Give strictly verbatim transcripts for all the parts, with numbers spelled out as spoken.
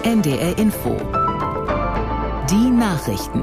N D R Info. Die Nachrichten.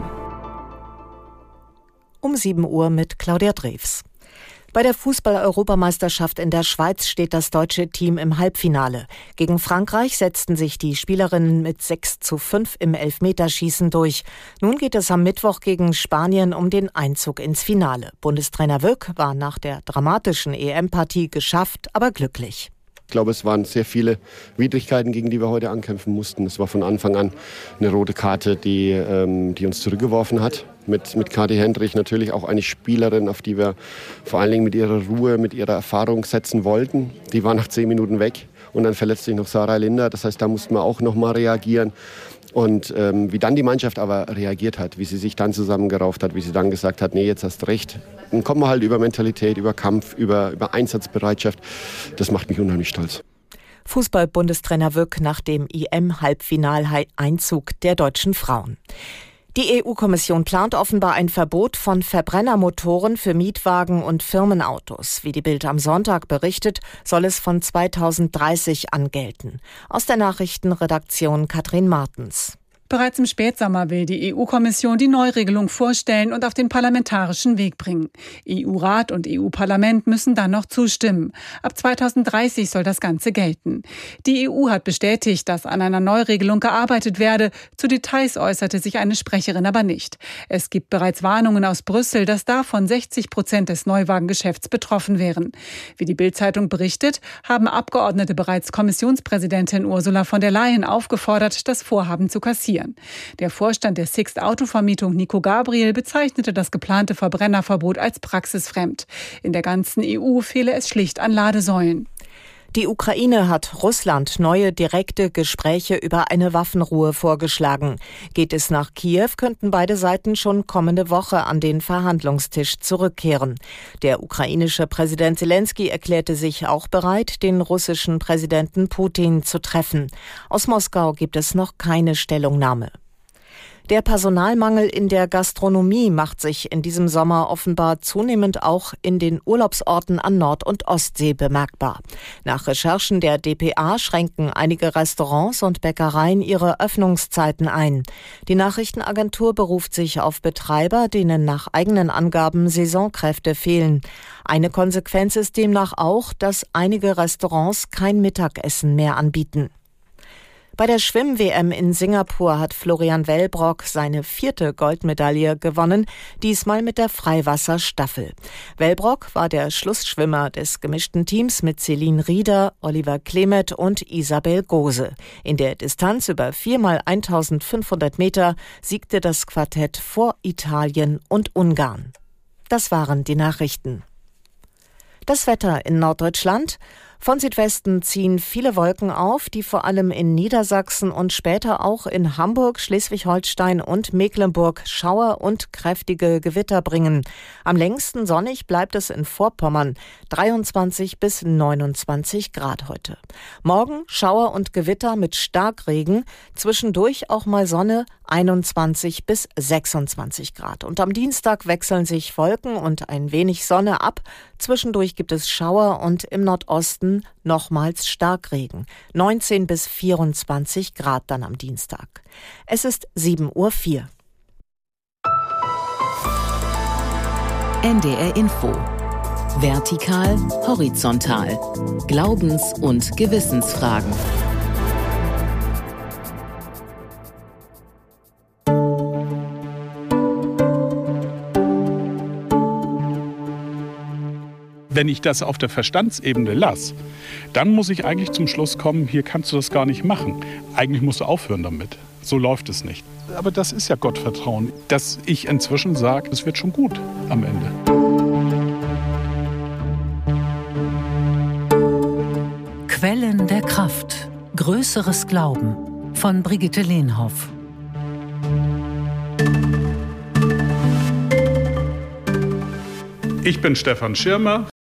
Um sieben Uhr mit Claudia Drews. Bei der Fußball-Europameisterschaft in der Schweiz steht das deutsche Team im Halbfinale. Gegen Frankreich setzten sich die Spielerinnen mit sechs zu fünf im Elfmeterschießen durch. Nun geht es am Mittwoch gegen Spanien um den Einzug ins Finale. Bundestrainer Wöck war nach der dramatischen E M-Partie geschafft, aber glücklich. Ich glaube, es waren sehr viele Widrigkeiten, gegen die wir heute ankämpfen mussten. Es war von Anfang an eine rote Karte, die, ähm, die uns zurückgeworfen hat. Mit, mit Kati Hendrich natürlich auch eine Spielerin, auf die wir vor allen Dingen mit ihrer Ruhe, mit ihrer Erfahrung setzen wollten. Die war nach zehn Minuten weg und dann verletzt sich noch Sarah Linder. Das heißt, da mussten wir auch noch mal reagieren. Und ähm, wie dann die Mannschaft aber reagiert hat, wie sie sich dann zusammengerauft hat, wie sie dann gesagt hat, nee, jetzt hast recht. Dann kommen wir halt über Mentalität, über Kampf, über, über Einsatzbereitschaft. Das macht mich unheimlich stolz. Fußball-Bundestrainer Wöck nach dem I M-Halbfinaleinzug der deutschen Frauen. Die E U-Kommission plant offenbar ein Verbot von Verbrennermotoren für Mietwagen und Firmenautos. Wie die Bild am Sonntag berichtet, soll es von zweitausenddreißig an gelten. Aus der Nachrichtenredaktion Katrin Martens. Bereits im Spätsommer will die E U-Kommission die Neuregelung vorstellen und auf den parlamentarischen Weg bringen. E U-Rat und E U-Parlament müssen dann noch zustimmen. Ab zweitausenddreißig soll das Ganze gelten. Die E U hat bestätigt, dass an einer Neuregelung gearbeitet werde. Zu Details äußerte sich eine Sprecherin aber nicht. Es gibt bereits Warnungen aus Brüssel, dass davon sechzig Prozent des Neuwagengeschäfts betroffen wären. Wie die Bild-Zeitung berichtet, haben Abgeordnete bereits Kommissionspräsidentin Ursula von der Leyen aufgefordert, das Vorhaben zu kassieren. Der Vorstand der Sixt Autovermietung Nico Gabriel bezeichnete das geplante Verbrennerverbot als praxisfremd. In der ganzen E U fehle es schlicht an Ladesäulen. Die Ukraine hat Russland neue direkte Gespräche über eine Waffenruhe vorgeschlagen. Geht es nach Kiew, könnten beide Seiten schon kommende Woche an den Verhandlungstisch zurückkehren. Der ukrainische Präsident Zelensky erklärte sich auch bereit, den russischen Präsidenten Putin zu treffen. Aus Moskau gibt es noch keine Stellungnahme. Der Personalmangel in der Gastronomie macht sich in diesem Sommer offenbar zunehmend auch in den Urlaubsorten an Nord- und Ostsee bemerkbar. Nach Recherchen der D P A schränken einige Restaurants und Bäckereien ihre Öffnungszeiten ein. Die Nachrichtenagentur beruft sich auf Betreiber, denen nach eigenen Angaben Saisonkräfte fehlen. Eine Konsequenz ist demnach auch, dass einige Restaurants kein Mittagessen mehr anbieten. Bei der Schwimm-W M in Singapur hat Florian Wellbrock seine vierte Goldmedaille gewonnen, diesmal mit der Freiwasserstaffel. Wellbrock war der Schlussschwimmer des gemischten Teams mit Celine Rieder, Oliver Klemet und Isabel Gose. In der Distanz über vier mal eintausendfünfhundert Meter siegte das Quartett vor Italien und Ungarn. Das waren die Nachrichten. Das Wetter in Norddeutschland. Von Südwesten ziehen viele Wolken auf, die vor allem in Niedersachsen und später auch in Hamburg, Schleswig-Holstein und Mecklenburg Schauer und kräftige Gewitter bringen. Am längsten sonnig bleibt es in Vorpommern, dreiundzwanzig bis neunundzwanzig Grad heute. Morgen Schauer und Gewitter mit Starkregen, zwischendurch auch mal Sonne, einundzwanzig bis sechsundzwanzig Grad. Und am Dienstag wechseln sich Wolken und ein wenig Sonne ab. Zwischendurch gibt es Schauer und im Nordosten nochmals Starkregen. neunzehn bis vierundzwanzig Grad dann am Dienstag. Es ist sieben Uhr vier. N D R Info. Vertikal, horizontal. Glaubens- und Gewissensfragen. Wenn ich das auf der Verstandsebene lasse, dann muss ich eigentlich zum Schluss kommen, hier kannst du das gar nicht machen. Eigentlich musst du aufhören damit. So läuft es nicht. Aber das ist ja Gottvertrauen, dass ich inzwischen sage, es wird schon gut am Ende. Quellen der Kraft. Größeres Glauben von Brigitte Lehnhoff. Ich bin Stefan Schirmer.